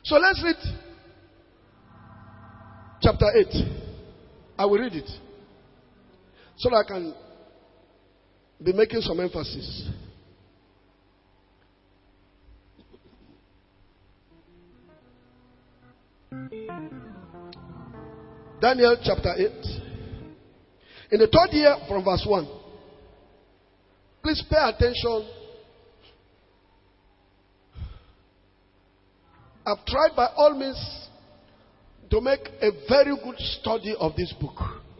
So let's read chapter 8. I will read it so that I can be making some emphasis. Daniel chapter 8. In the 3rd year from verse 1. Please pay attention. I've tried by all means to make a very good study of this book.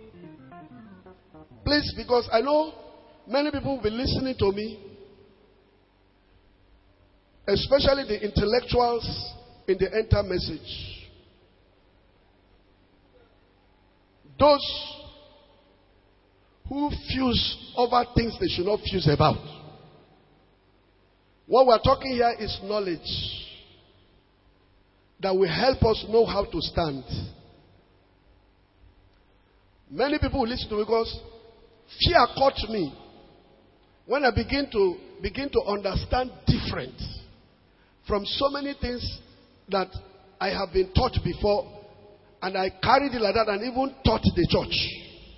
Please, because I know many people will be listening to me, especially the intellectuals in the enter message. Those who fuse over things they should not fuse about. What we're talking here is knowledge that will help us know how to stand. Many people will listen to me because fear caught me when I begin to understand different from so many things that I have been taught before, and I carried it like that and even taught the church.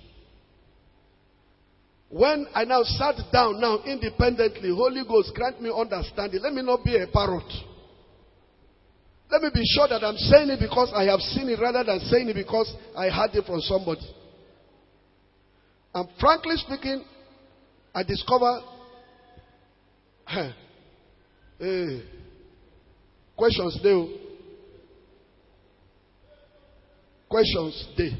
When I now sat down now independently, Holy Ghost grant me understanding. Let me not be a parrot. Let me be sure that I'm saying it because I have seen it rather than saying it because I heard it from somebody. And frankly speaking, I discovered questions there. Questions there.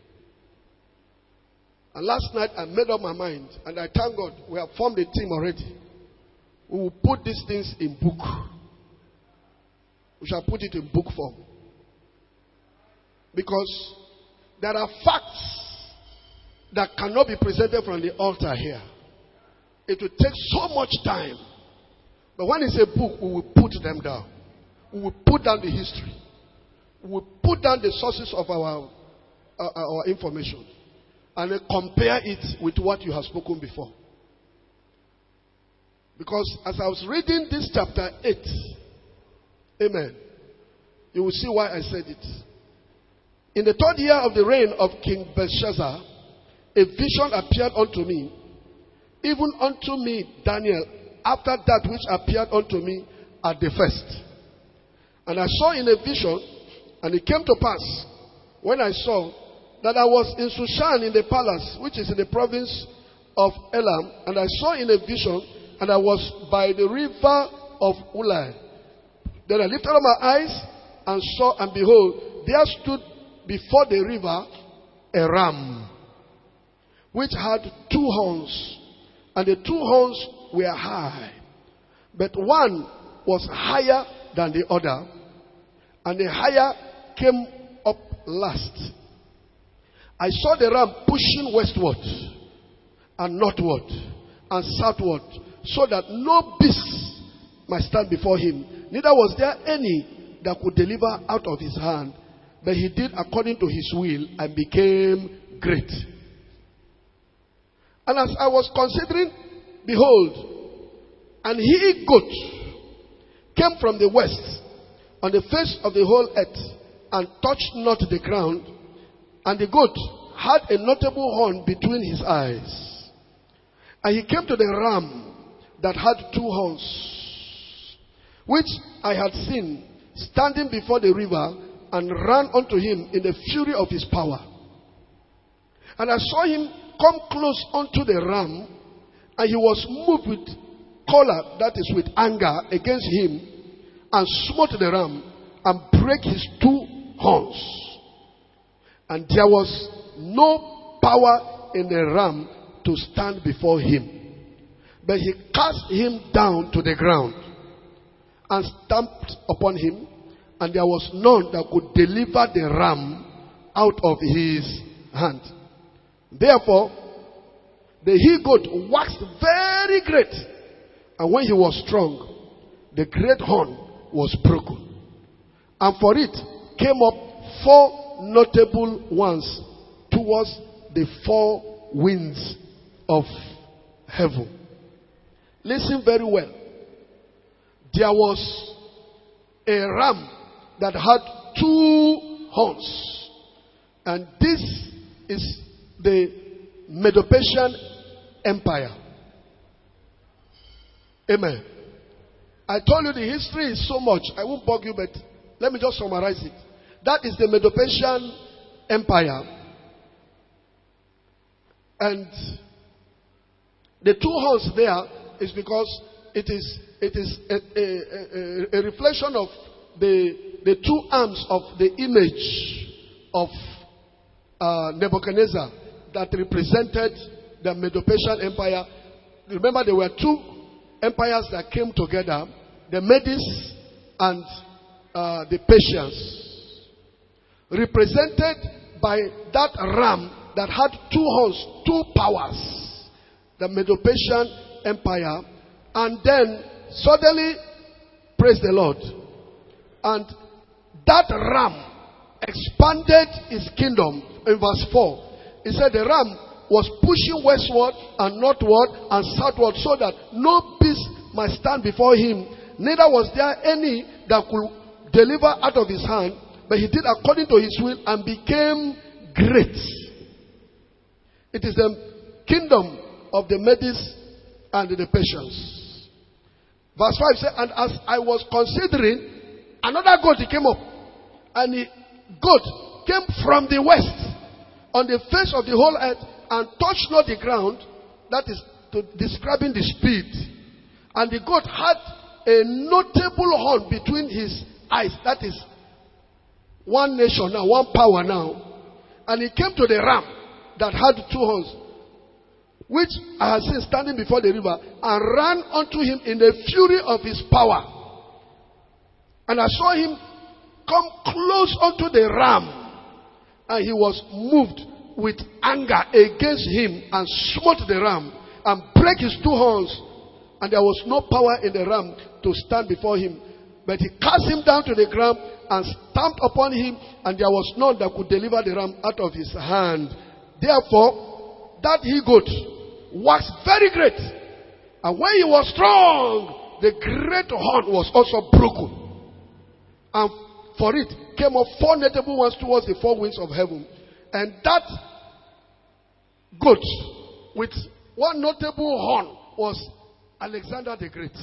And last night I made up my mind, and I thank God we have formed a team already. We will put these things in book. We shall put it in book form. Because there are facts that cannot be presented from the altar here. It will take so much time. But when it's a book, we will put them down. We will put down the history. We will put down the sources of our information. And then compare it with what you have spoken before. Because as I was reading this chapter 8, amen, you will see why I said it. In the 3rd year of the reign of King Belshazzar, a vision appeared unto me, even unto me, Daniel, after that which appeared unto me at the first. And I saw in a vision, and it came to pass, when I saw, that I was in Shushan in the palace, which is in the province of Elam, and I saw in a vision, and I was by the river of Ulai. Then I lifted up my eyes, and saw, and behold, there stood before the river a ram, which had 2 horns, and the 2 horns were high, but one was higher than the other, and the higher came up last. I saw the ram pushing westward, and northward, and southward, so that no beast might stand before him. Neither was there any that could deliver out of his hand, but he did according to his will, and became great. And as I was considering, behold, an he-goat came from the west on the face of the whole earth, and touched not the ground, and the goat had a notable horn between his eyes. And he came to the ram that had 2 horns, which I had seen standing before the river, and ran unto him in the fury of his power. And I saw him come close unto the ram, and he was moved with choler, that is with anger, against him, and smote the ram, and brake his 2 horns. And there was no power in the ram to stand before him. But he cast him down to the ground, and stamped upon him, and there was none that could deliver the ram out of his hand. Therefore, the he-goat waxed very great, and when he was strong, the great horn was broken. And for it came up 4 notable ones towards the 4 winds of heaven. Listen very well. There was a ram that had 2 horns. And this is the Medo-Persian Empire. Amen. I told you the history is so much. I won't bug you, but let me just summarize it. That is the Medo-Persian Empire. And the 2 horns there is because it is a reflection of the 2 arms of the image of Nebuchadnezzar that represented the Medo-Persian Empire. Remember, there were 2 empires that came together, the Medes and the Persians, represented by that ram that had 2 horns, 2 powers, the Medo-Persian Empire. And then suddenly, praise the Lord, and that ram expanded his kingdom. In verse 4, he said the ram was pushing westward and northward and southward, so that no beast might stand before him. Neither was there any that could deliver out of his hand, but he did according to his will and became great. It is the kingdom of the Medes and the Persians. Verse 5 says, and as I was considering, another goat came up, and the goat came from the west on the face of the whole earth and touched not the ground. That is describing the speed. And the goat had a notable horn between his eyes. That is one nation now, one power now. And he came to the ram that had 2 horns, which I had seen standing before the river, and ran unto him in the fury of his power. And I saw him come close unto the ram, and he was moved with anger against him, and smote the ram, and brake his 2 horns. And there was no power in the ram to stand before him. But he cast him down to the ground, and stamped upon him, and there was none that could deliver the ram out of his hand. Therefore, that he-goat was very great. And when he was strong, the great horn was also broken. And for it came up 4 notable ones towards the 4 winds of heaven. And that goat with 1 notable horn was Alexander the Great,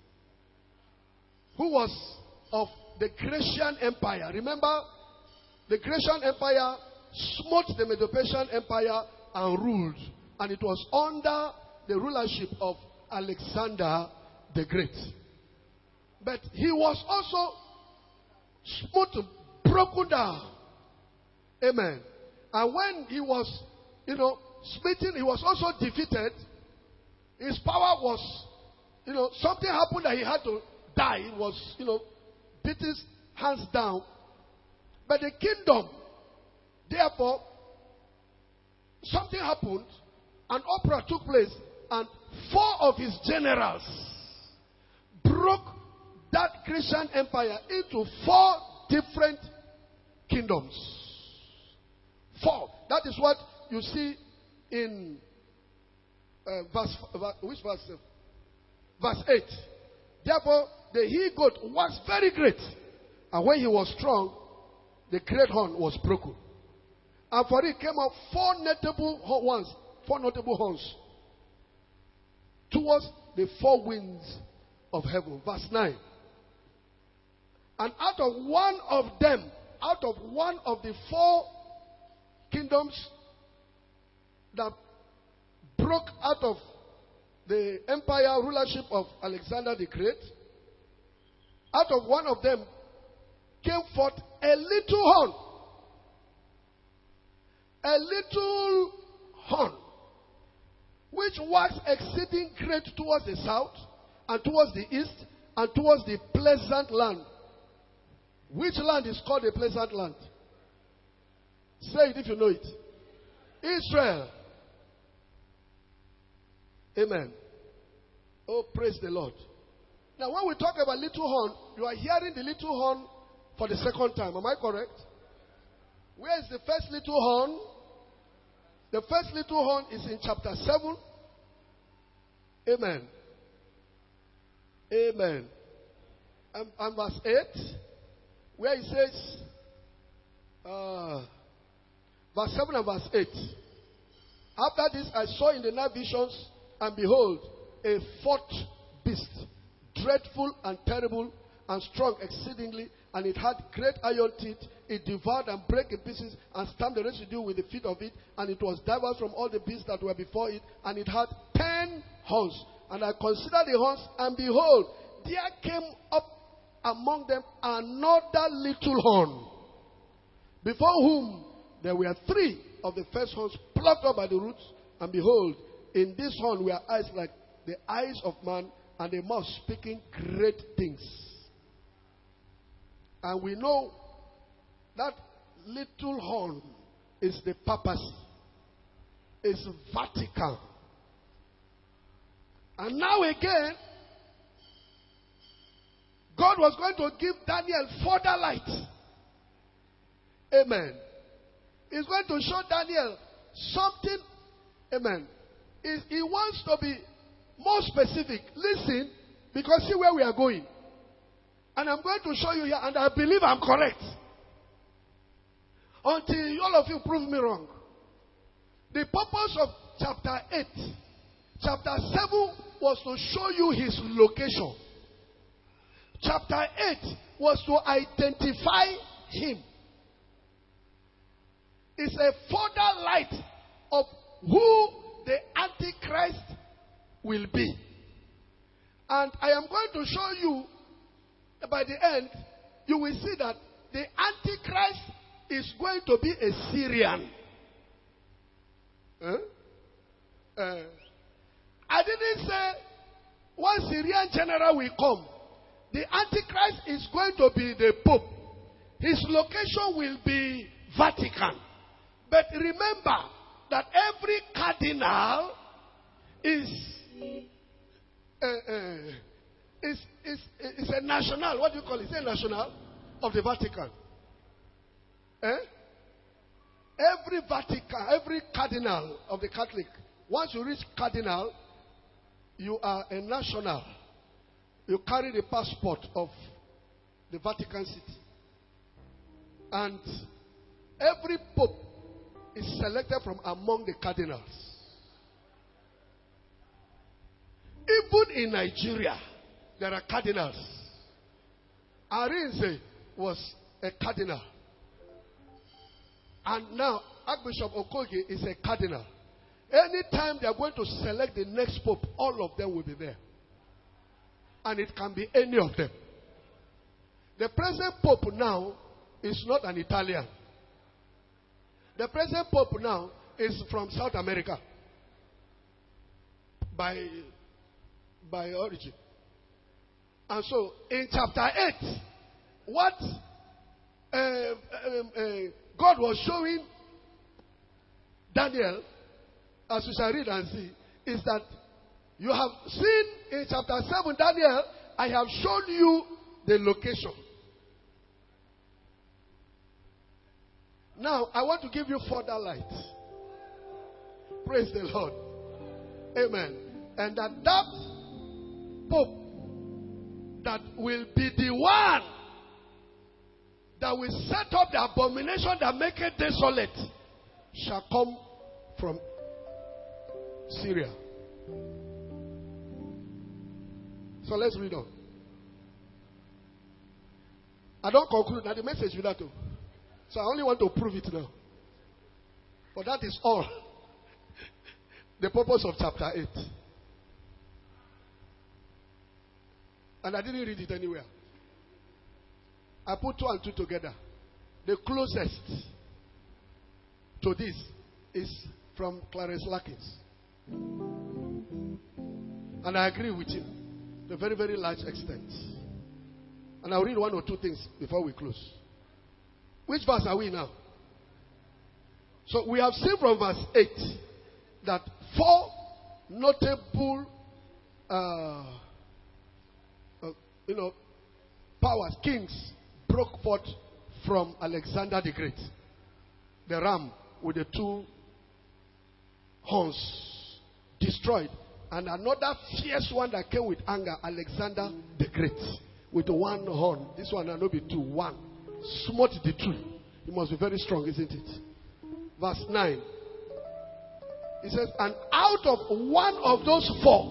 who was of the Grecian Empire. Remember, the Grecian Empire smote the Medo-Persian Empire and ruled. And it was under the rulership of Alexander the Great. But he was also smote, broken down. Amen. And when he was, smitten, he was also defeated. His power was, something happened that he had to die. It was, beat his hands down. But the kingdom, therefore, something happened. An opera took place, and 4 of his generals broke that Christian empire into 4 different kingdoms. 4. That is what you see in verse 8. Therefore, the he-goat was very great, and when he was strong, the great horn was broken. And for it came up 4 notable horns towards the 4 winds of heaven. Verse 9. And out of one of the 4 kingdoms that broke out of the empire rulership of Alexander the Great, out of one of them came forth a little horn. A little horn, which was exceeding great towards the south, and towards the east, and towards the pleasant land. Which land is called the pleasant land? Say it if you know it. Israel. Amen. Oh, praise the Lord. Now, when we talk about little horn, you are hearing the little horn for the second time. Am I correct? Where is the first little horn? The first little horn is in chapter 7. Amen. Amen. And verse 8. where it says, verse 7 and verse 8. After this, I saw in the night visions, and behold, a fourth beast, dreadful and terrible and strong exceedingly, and it had great iron teeth. It devoured and brake in pieces and stamped the residue with the feet of it, and it was diverse from all the beasts that were before it, and it had 10 horns. And I considered the horns, and behold, there came up among them another little horn, before whom there were 3 of the first horns plucked up by the roots, and behold, in this horn were eyes like the eyes of man, and a mouth speaking great things. And we know that little horn is the papacy. It's Vatican. And now again, God was going to give Daniel further light. Amen. He's going to show Daniel something. Amen. He wants to be more specific. Listen, because see where we are going. And I'm going to show you here, and I believe I'm correct. Until all of you prove me wrong. The purpose of chapter 8, chapter 7 was to show you his location. Chapter 8 was to identify him. It's a further light of who the Antichrist will be. And I am going to show you, by the end, you will see that the Antichrist is going to be a Syrian. I didn't say one Syrian general will come. The Antichrist is going to be the Pope. His location will be Vatican. But remember that every cardinal is a national. What do you call it? Is it a national of the Vatican? Every cardinal of the Catholic, once you reach cardinal, you are a national. You carry the passport of the Vatican City. And every pope is selected from among the cardinals. Even in Nigeria, there are cardinals. Arinze was a cardinal. And now, Archbishop Okogie is a cardinal. Anytime they are going to select the next pope, all of them will be there. And it can be any of them. The present pope now is not an Italian. The present pope now is from South America. By origin. And so, in chapter 8, what God was showing Daniel, as you shall read and see, is that you have seen in chapter 7, Daniel, I have shown you the location. Now, I want to give you further light. Praise the Lord. Amen. And that Pope that will be the one that will set up the abomination that make it desolate shall come from Syria. So let's read on. I don't conclude that the message with that too. So I only want to prove it now. But that is all. The purpose of chapter 8. And I didn't read it anywhere. I put 2 and 2 together. The closest to this is from Clarence Larkins. And I agree with him to a very, very large extent. And I'll read 1 or 2 things before we close. Which verse are we now? So we have seen from verse 8 that 4 notable powers, kings, broke forth from Alexander the Great. The ram with the 2 horns destroyed. And another fierce one that came with anger, Alexander the Great, with 1 horn. This one will not be 2, 1. smote the tree. He must be very strong, isn't it? Verse 9. He says, and out of one of those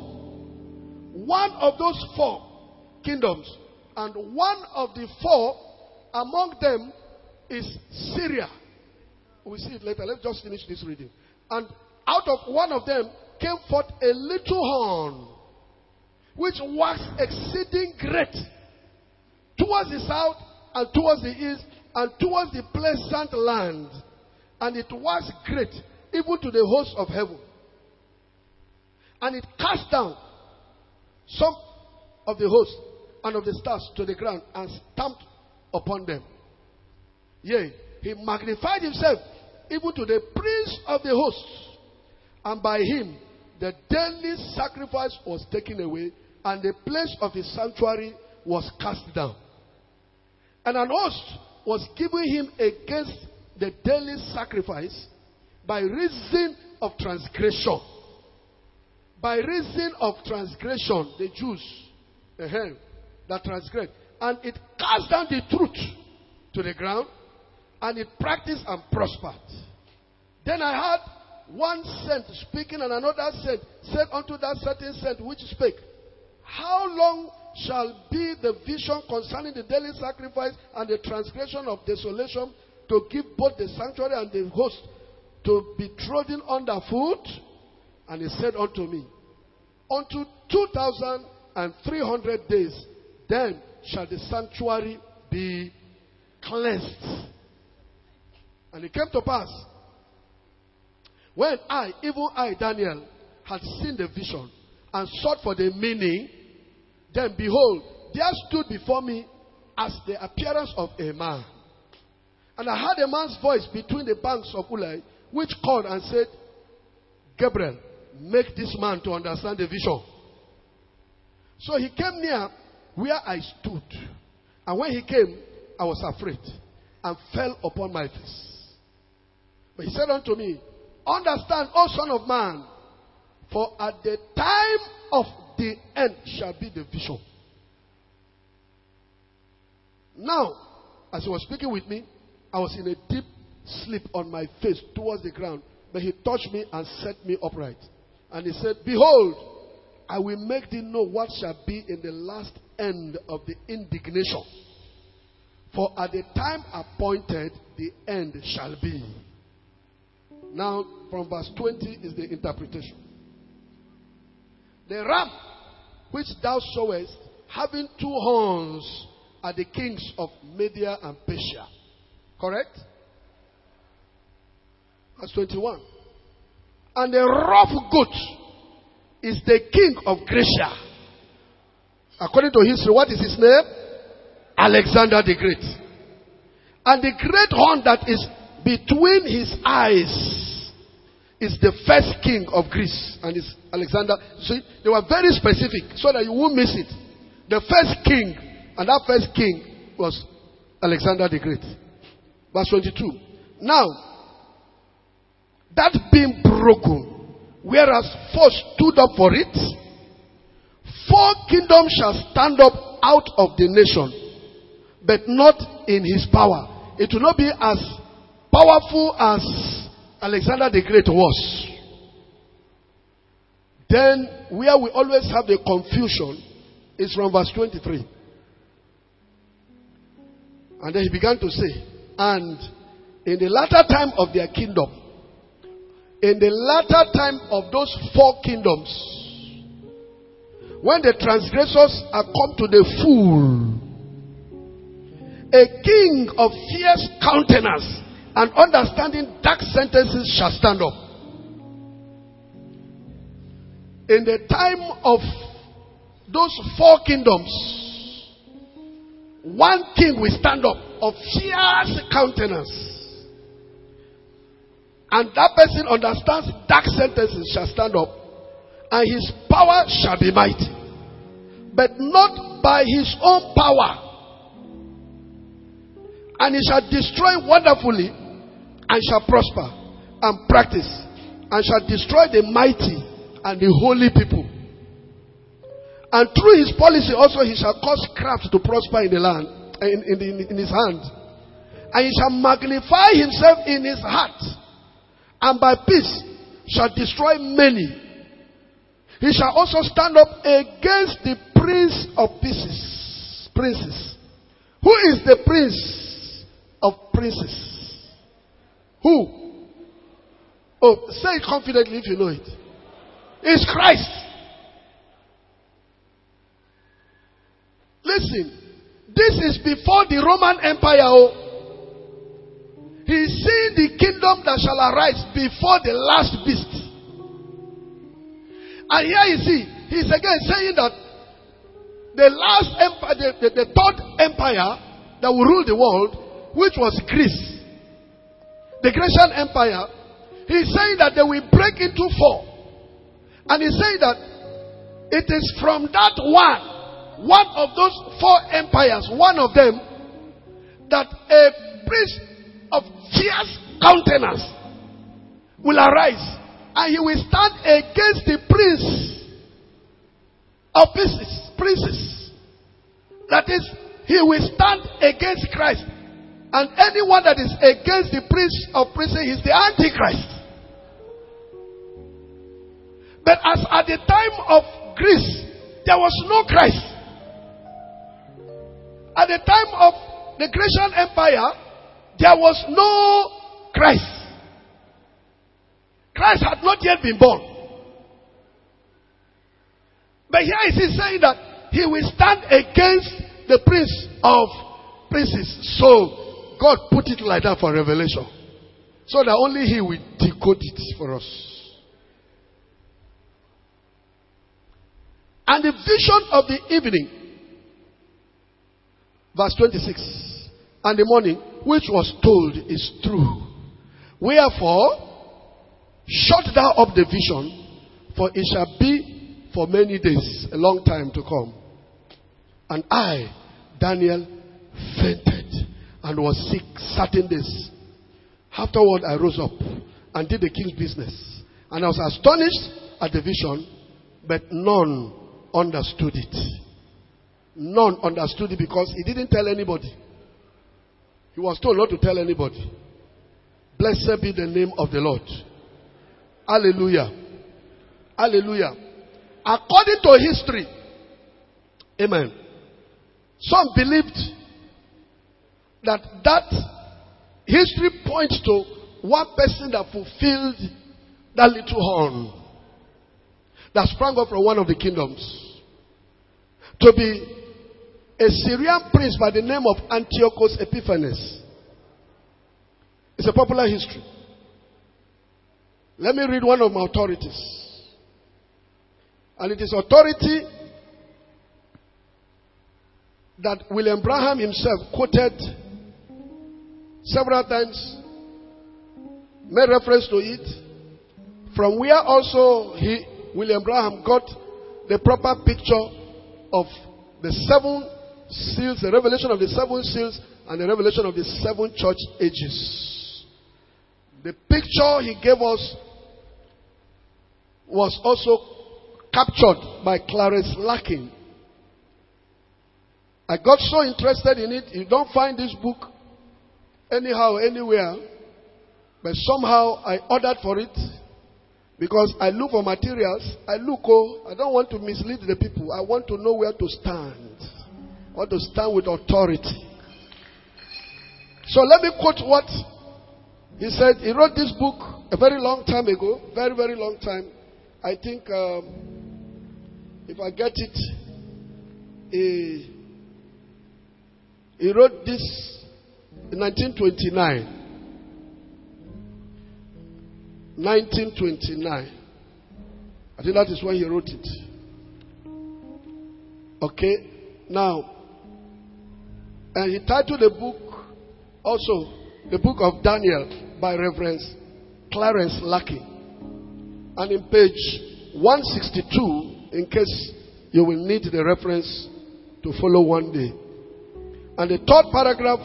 four kingdoms, and one of the four among them is Syria. We'll see it later. Let's just finish this reading. And out of one of them came forth a little horn, which was exceeding great, towards the south and towards the east and towards the pleasant land. And it was great, even to the host of heaven. And it cast down some of the host and of the stars to the ground and stamped upon them. Yea, he magnified himself even to the prince of the hosts. And by him the daily sacrifice was taken away, and the place of his sanctuary was cast down. And an host was given him against the daily sacrifice by reason of transgression. By reason of transgression, the Jews that transgressed. And it cast down the truth to the ground, and it practiced and prospered. Then I heard one saint speaking, and another said unto that certain saint which spake, how long shall be the vision concerning the daily sacrifice and the transgression of desolation, to give both the sanctuary and the host to be trodden under foot? And he said unto me, unto 2,300 days, then shall the sanctuary be cleansed. And it came to pass, when I, even I, Daniel, had seen the vision and sought for the meaning, then behold, there stood before me as the appearance of a man. And I heard a man's voice between the banks of Ulai, which called and said, Gabriel, make this man to understand the vision. So he came near where I stood. And when he came, I was afraid and fell upon my face. But he said unto me, understand, O son of man, for at the time of the end shall be the vision. Now, as he was speaking with me, I was in a deep sleep on my face towards the ground. But he touched me and set me upright. And he said, behold, I will make thee know what shall be in the last end of the indignation. For at the time appointed, the end shall be. Now, from verse 20 is the interpretation. The ram which thou sawest, having 2 horns, are the kings of Media and Persia. Correct? Verse 21. And the rough goat is the king of Grecia. According to history, what is his name? Alexander the Great. And the great horn that is between his eyes is the first king of Greece. And it's Alexander. See, they were very specific so that you won't miss it. The first king, and that first king was Alexander the Great. Verse 22. Now, that being broken, whereas 4 stood up for it, 4 kingdoms shall stand up out of the nation, but not in his power. It will not be as powerful as Alexander the Great was. Then, where we always have the confusion is from verse 23. And then he began to say, and in the latter time of their kingdom, in the latter time of those 4 kingdoms, when the transgressors are come to the full, a king of fierce countenance and understanding dark sentences shall stand up. In the time of those 4 kingdoms, one king will stand up of fierce countenance. And that person understands dark sentences shall stand up, and his power shall be mighty, but not by his own power. And he shall destroy wonderfully, and shall prosper, and practice, and shall destroy the mighty and the holy people. And through his policy also he shall cause craft to prosper in the land, in his hand. And he shall magnify himself in his heart, and by peace shall destroy many. He shall also stand up against the prince of princes. Who is the prince of princes? Who? Oh, say it confidently if you know it. It's Christ. Listen, this is before the Roman Empire. He's seeing the kingdom that shall arise before the last beast. And here you see, he's again saying that the last empire, the third empire that will rule the world, which was Greece, the Grecian Empire, he's saying that they will break into four. And he's saying that it is from that one of those four empires, one of them, that a prince of fierce countenance will arise. And he will stand against the prince of princes. That is, he will stand against Christ. And anyone that is against the prince of princes is the Antichrist. But as at the time of Greece, there was no Christ. At the time of the Grecian Empire, there was no Christ. Christ had not yet been born. But here is he saying that he will stand against the prince of princes. So God put it like that for revelation, so that only he will decode it for us. And the vision of the evening, verse 26, and the morning, which was told, is true. Wherefore, shut thou up the vision, for it shall be for many days, a long time to come. And I, Daniel, fainted and was sick certain days. Afterward, I rose up and did the king's business. And I was astonished at the vision, but none understood it. None understood it because he didn't tell anybody. He was told not to tell anybody. Blessed be the name of the Lord. Hallelujah. Hallelujah. According to history, amen, some believed that history points to one person that fulfilled that little horn that sprang up from one of the kingdoms, to be a Syrian prince by the name of Antiochus Epiphanes. It's a popular history. Let me read one of my authorities. And it is authority that William Branham himself quoted several times, made reference to it, from where also William Branham got the proper picture of the seven seals, the revelation of the seven seals, and the revelation of the seven church ages. The picture he gave us was also captured by Clarence Larkin. I got so interested in it. You don't find this book anyhow, anywhere. But somehow I ordered for it because I look for materials. I don't want to mislead the people. I want to know where to stand. I want to stand with authority. So let me quote what he said. He wrote this book a very long time ago. Very, very long time. I think, if I get it, he wrote this in 1929. 1929. I think that is when he wrote it. Okay. Now, and he titled the book also, the book of Daniel, by Reverend Clarence Larkin. And in page 162, in case you will need the reference to follow one day. And the third paragraph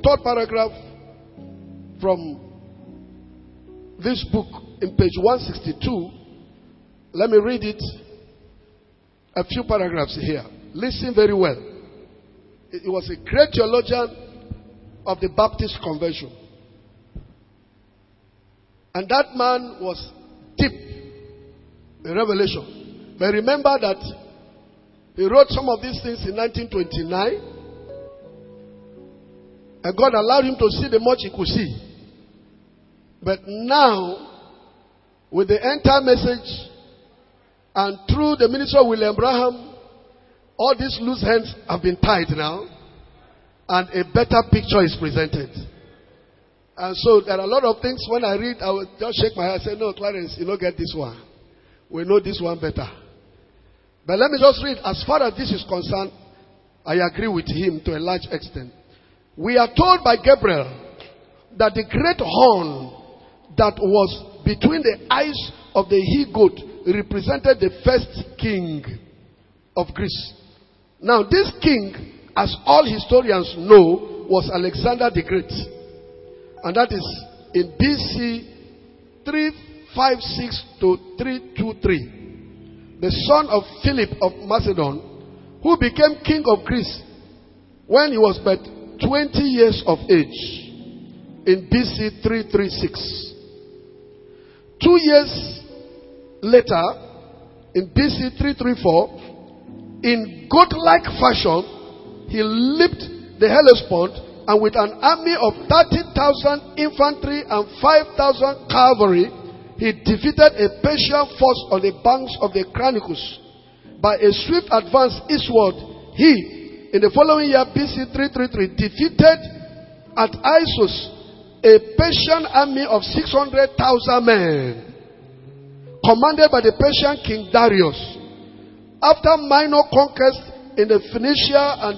from this book in page 162, let me read it. A few paragraphs here. Listen very well. He was a great theologian of the Baptist convention. And that man was deep in revelation. But remember that he wrote some of these things in 1929. And God allowed him to see the much he could see. But now, with the end time message, and through the ministry of William Branham, all these loose ends have been tied now. And a better picture is presented. And so there are a lot of things when I read, I will just shake my head and say, no, Clarence, you don't get this one. We know this one better. But let me just read. As far as this is concerned, I agree with him to a large extent. We are told by Gabriel that the great horn that was between the eyes of the he-goat represented the first king of Greece. Now this king, as all historians know, was Alexander the Great. And that is in BC 356 to 323. The son of Philip of Macedon, who became king of Greece when he was but 20 years of age in BC 336. 2 years later, in BC 334, in goat-like fashion, he leaped the Hellespont, and with an army of 30,000 infantry and 5,000 cavalry, he defeated a Persian force on the banks of the Granicus. By a swift advance eastward, he, in the following year, BC 333, defeated at Issus a Persian army of 600,000 men, commanded by the Persian king Darius. After minor conquests in Phoenicia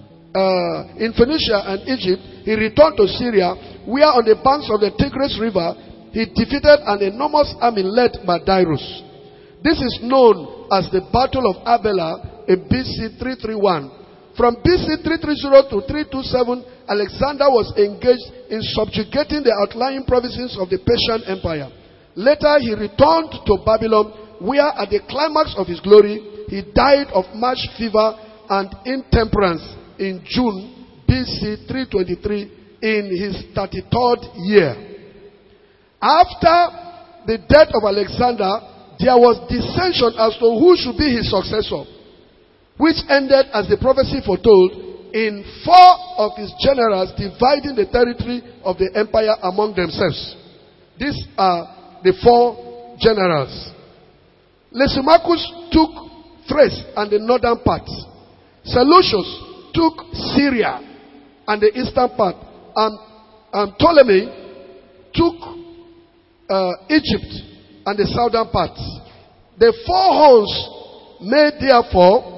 and Egypt, he returned to Syria, where on the banks of the Tigris River, he defeated an enormous army led by Darius. This is known as the Battle of Arbela in BC 331. From BC 330 to 327, Alexander was engaged in subjugating the outlying provinces of the Persian Empire. Later, he returned to Babylon, where at the climax of his glory, he died of marsh fever and intemperance in June BC 323 in his 33rd year. After the death of Alexander, there was dissension as to who should be his successor, which ended as the prophecy foretold in 4 of his generals dividing the territory of the empire among themselves. These are the 4 generals. Lysimachus took Thrace and the northern part. Seleucus took Syria and the eastern part. And Ptolemy took Egypt and the southern part. The 4 horns made therefore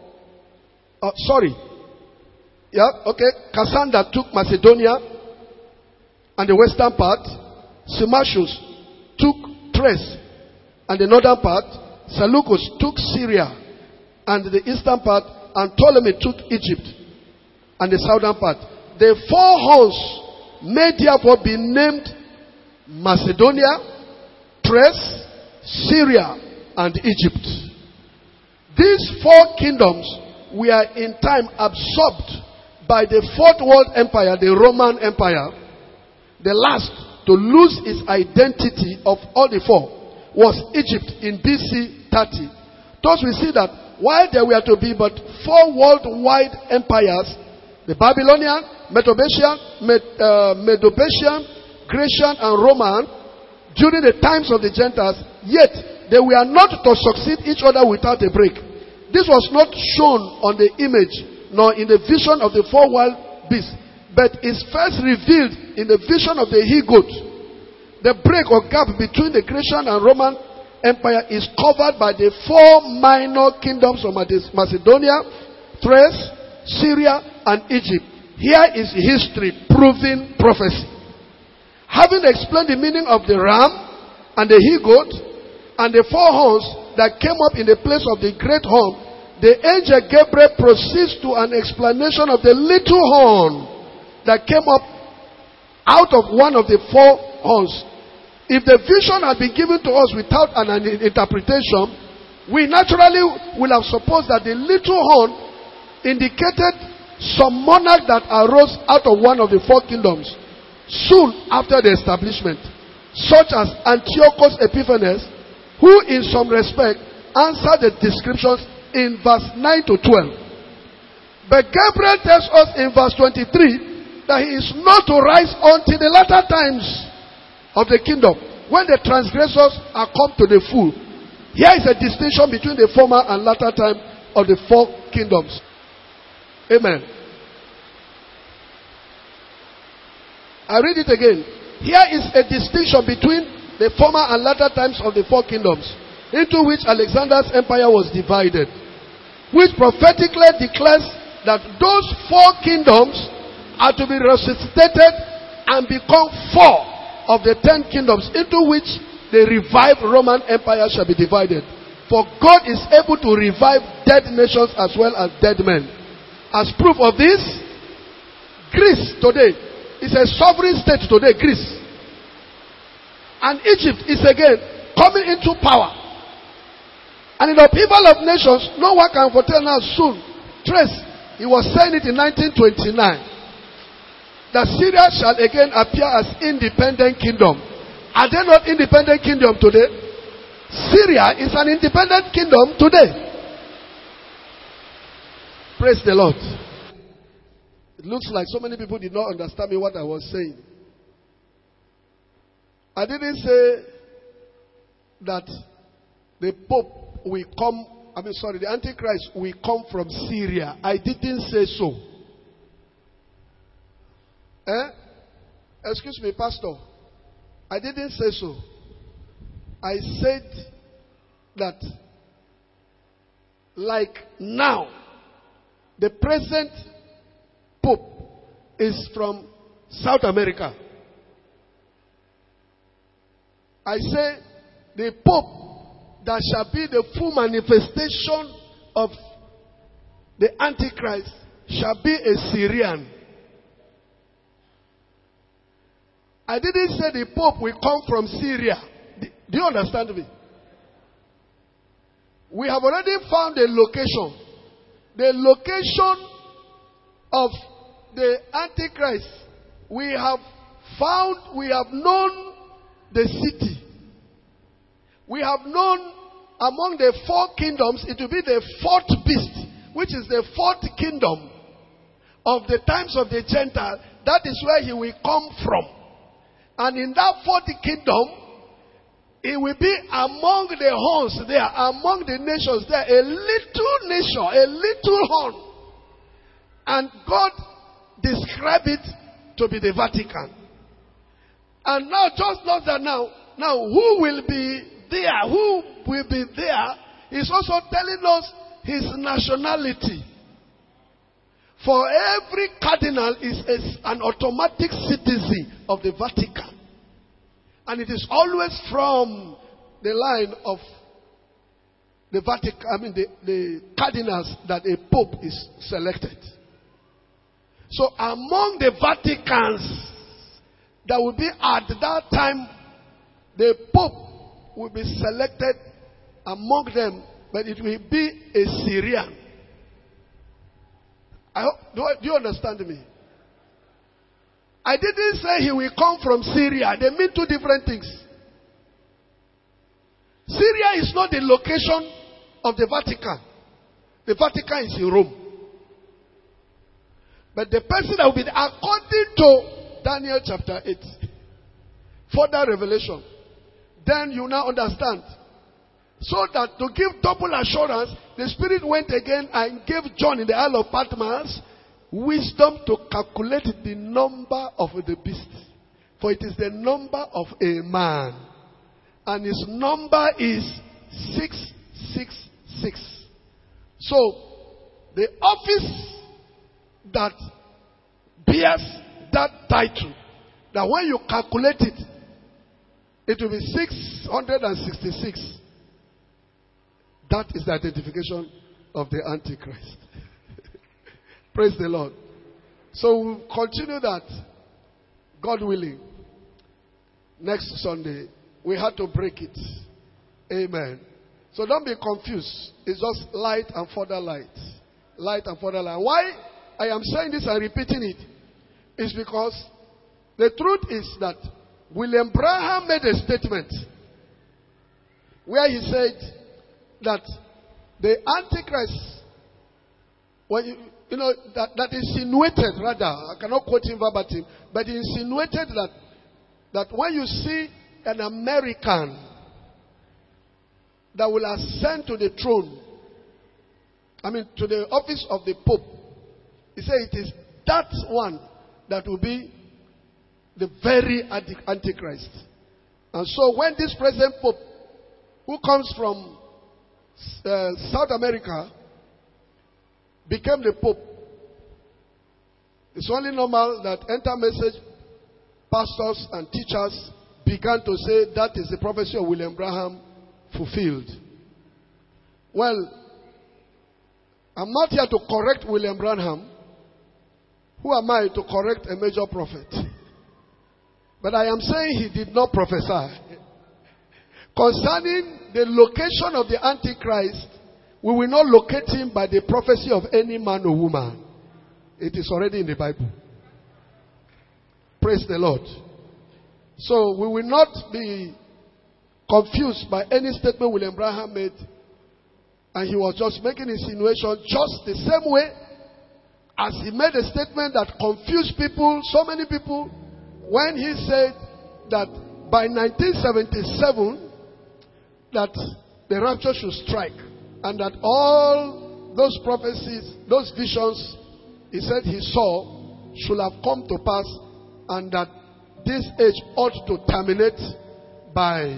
Cassander took Macedonia and the western part. Symmachus took Thrace and the northern part. Seleucus took Syria and the eastern part. And Ptolemy took Egypt and the southern part. The 4 horns may therefore be named Macedonia, Thrace, Syria, and Egypt. These 4 kingdoms were in time absorbed by the 4th World Empire, the Roman Empire. The last to lose its identity of all the 4 was Egypt in BC 30. Thus we see that while there were to be but 4 worldwide empires, the Babylonian, Medo-Persian, Grecian, and Roman, during the times of the Gentiles, yet they were not to succeed each other without a break. This was not shown on the image, nor in the vision of the 4 wild beasts, but is first revealed in the vision of the he-goat. The break or gap between the Grecian and Roman Empire is covered by the 4 minor kingdoms of Macedonia, Thrace, Syria, and Egypt. Here is history proving prophecy. Having explained the meaning of the ram and the he-goat and the 4 horns that came up in the place of the great horn, the angel Gabriel proceeds to an explanation of the little horn that came up out of one of the 4 horns. If the vision had been given to us without an interpretation, we naturally will have supposed that the little horn indicated some monarch that arose out of one of the four kingdoms soon after the establishment, such as Antiochus Epiphanes, who in some respect answered the descriptions in verse 9 to 12. But Gabriel tells us in verse 23 that he is not to rise until the latter times of the kingdom, when the transgressors are come to the full. Here is a distinction between the former and latter time of the four kingdoms. Amen. I read it again. Here is a distinction between the former and latter times of the four kingdoms, into which Alexander's empire was divided, which prophetically declares that those four kingdoms are to be resuscitated and become four of the 10 kingdoms into which the revived Roman Empire shall be divided. For God is able to revive dead nations as well as dead men. As proof of this, Greece today is a sovereign state today, Greece. And Egypt is again coming into power. And in the upheaval of nations, no one can foretell now soon. Trace, he was saying it in 1929. That Syria shall again appear as independent kingdom. Are they not independent kingdom today? Syria is an independent kingdom today. Praise the Lord. It looks like so many people did not understand me what I was saying. I didn't say that the Pope will come, the Antichrist will come from Syria. I didn't say so. Excuse me, Pastor. I didn't say so. I said that, like now, the present Pope is from South America. I say the Pope that shall be the full manifestation of the Antichrist shall be a Syrian. I didn't say the Pope will come from Syria. Do you understand me? We have already found a location. The location of the Antichrist. We have known the city. We have known among the four kingdoms, it will be the fourth beast, which is the fourth kingdom of the times of the Gentile. That is where he will come from. And in that fourth kingdom, it will be among the horns there, among the nations there, a little nation, a little horn. And God described it to be the Vatican. And now, just not that now who will be there? Who will be there? He's also telling us his nationality. For every cardinal is an automatic citizen of the Vatican. And it is always from the line of the Vatican, the cardinals that a pope is selected. So among the Vaticans that will be at that time, the pope will be selected among them, but it will be a Syrian. Do you understand me? I didn't say he will come from Syria. They mean two different things. Syria is not the location of the Vatican. The Vatican is in Rome. But the person that will be there, according to Daniel chapter 8, further revelation, then you now understand. So that to give double assurance, the Spirit went again and gave John in the Isle of Patmos wisdom to calculate the number of the beast. For it is the number of a man. And his number is 666. So, the office that bears that title, that when you calculate it, it will be 666. That is the identification of the Antichrist. Praise the Lord. So we'll continue that, God willing. Next Sunday, we had to break it. Amen. So don't be confused. It's just light and further light. Light and further light. Why I am saying this and repeating it is because the truth is that William Branham made a statement where he said that the Antichrist, when that insinuated, rather, I cannot quote him verbatim, but he insinuated that when you see an American that will ascend to the throne, to the office of the Pope, he said it is that one that will be the very Antichrist. And so when this present Pope, who comes from South America, became the Pope, it's only normal that Enter Message pastors and teachers began to say that is the prophecy of William Branham fulfilled. Well, I'm not here to correct William Branham. Who am I to correct a major prophet? But I am saying he did not prophesy. Concerning the location of the Antichrist, we will not locate him by the prophecy of any man or woman. It is already in the Bible. Praise the Lord. So we will not be confused by any statement William Branham made. And he was just making insinuation just the same way as he made a statement that confused people, so many people, when he said that by 1977 that the rapture should strike and that all those prophecies, those visions he said he saw should have come to pass, and that this age ought to terminate by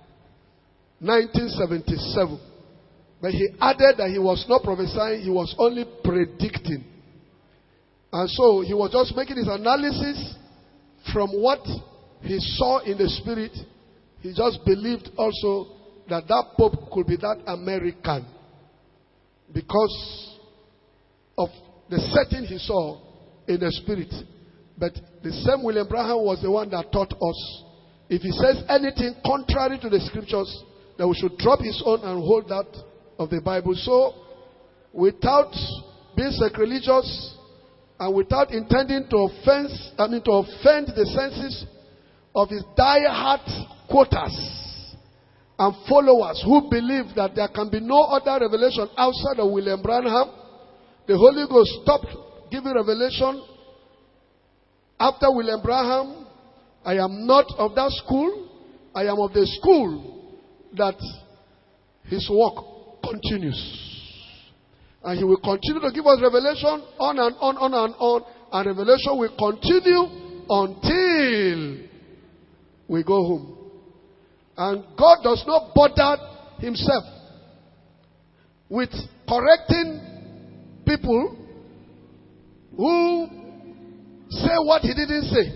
1977. But he added that he was not prophesying, he was only predicting. And so he was just making his analysis from what he saw in the spirit. He just believed also that that Pope could be that American because of the setting he saw in the spirit. But the same William Branham was the one that taught us, if he says anything contrary to the scriptures, that we should drop his own and hold that of the Bible. So, without being sacrilegious and without intending to offend the senses of his die-hard quoters and followers who believe that there can be no other revelation outside of William Branham, the Holy Ghost stopped giving revelation after William Branham. I am not of that school. I am of the school that his work continues. And he will continue to give us revelation on and on, on and on. And revelation will continue until we go home. And God does not bother himself with correcting people who say what he didn't say.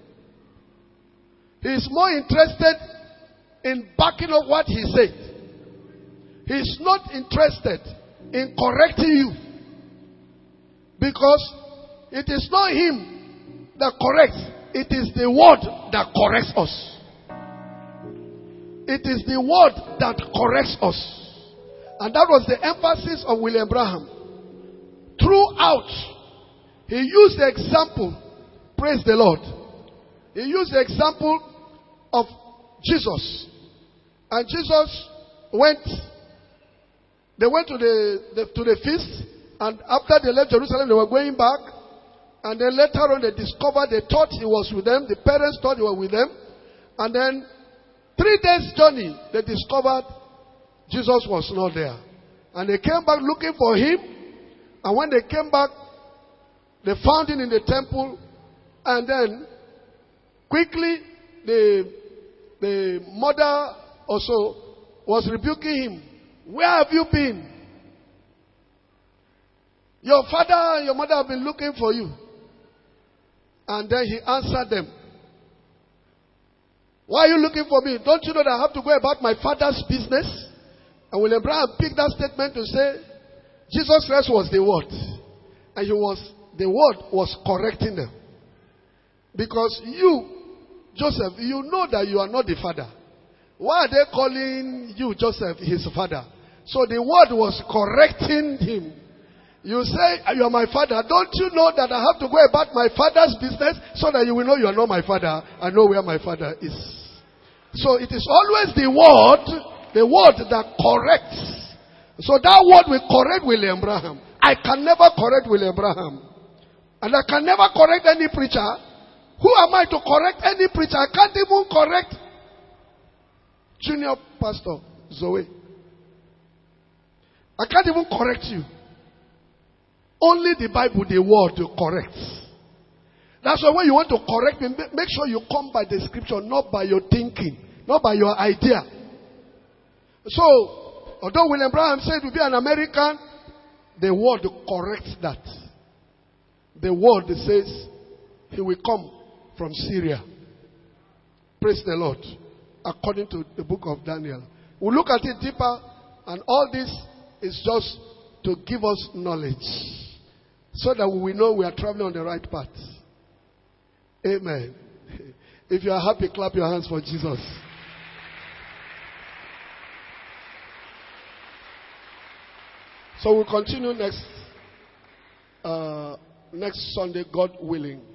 He is more interested in backing up what he said. He is not interested in correcting you. Because it is not him that corrects. It is the word that corrects us. It is the word that corrects us. And that was the emphasis of William Branham. Throughout, he used the example, praise the Lord. He used the example of Jesus. And Jesus they went to the feast, and after they left Jerusalem, they were going back. And then later on, they thought he was with them. The parents thought he was with them. And then 3 days journey, they discovered Jesus was not there. And they came back looking for him. And when they came back, they found him in the temple. And then quickly, the mother also was rebuking him. Where have you been? Your father and your mother have been looking for you. And then he answered them. Why are you looking for me? Don't you know that I have to go about my father's business? And William Branham picked that statement to say, Jesus Christ was the word. And the word was correcting them. Because you, Joseph, you know that you are not the father. Why are they calling you Joseph his father? So the word was correcting him. You say, you are my father. Don't you know that I have to go about my father's business so that you will know you are not my father? I know where my father is. So it is always the word that corrects. So that word will correct William Branham. I can never correct William Branham. And I can never correct any preacher. Who am I to correct any preacher? I can't even correct Junior Pastor Zoe. I can't even correct you. Only the Bible, the word, to correct. That's why when you want to correct me, make sure you come by the scripture, not by your thinking, not by your idea. So, although William Branham said to be an American, the word corrects that. The word says he will come from Syria. Praise the Lord. According to the book of Daniel. We'll look at it deeper, and all this is just to give us knowledge. So that we know we are traveling on the right path. Amen. If you are happy, clap your hands for Jesus. So we'll continue next Sunday, God willing.